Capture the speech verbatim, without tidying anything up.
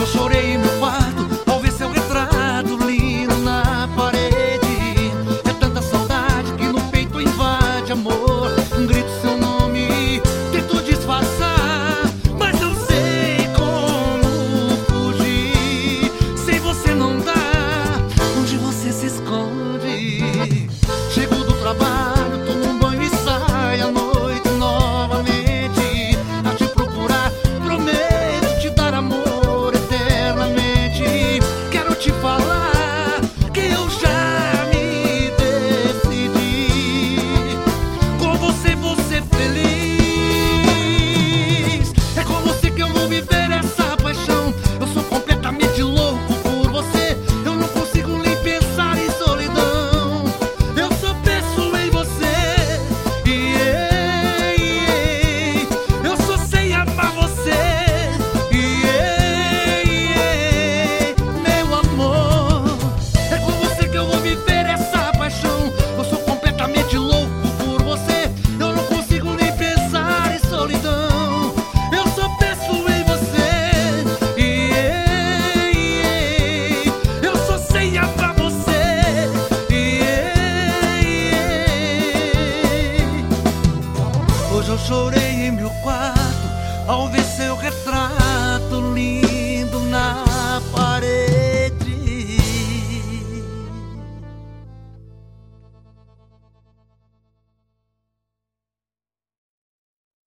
eu chorei em meu quarto ao ver seu retrato lindo na parede. É tanta saudade que no peito invade amor. Um grito seu nome, tento disfarçar, mas eu sei como fugir. Sem você não dá, onde você se esconde? Chego do trabalho, tomo um banho e saio à noite novamente a te procurar. Prometo te dar amor eternamente. Quero te falar que eu já me decidi. Com você vou ser feliz. É com você que eu vou viver essa paixão. Eu sou completamente louco por você. Eu não consigo nem pensar em solidão. Eu só penso em você. Yeah, yeah. Eu só sei amar você. Yeah, yeah. Meu amor, é com você que eu vou viver essa paixão. Eu sou completamente louco por você. Eu não consigo nem pensar em solidão. Eu só penso em você. Yeah, yeah. Eu só sei amar você. Yeah, yeah. Hoje eu chorei em meu quarto ao ver seu retrato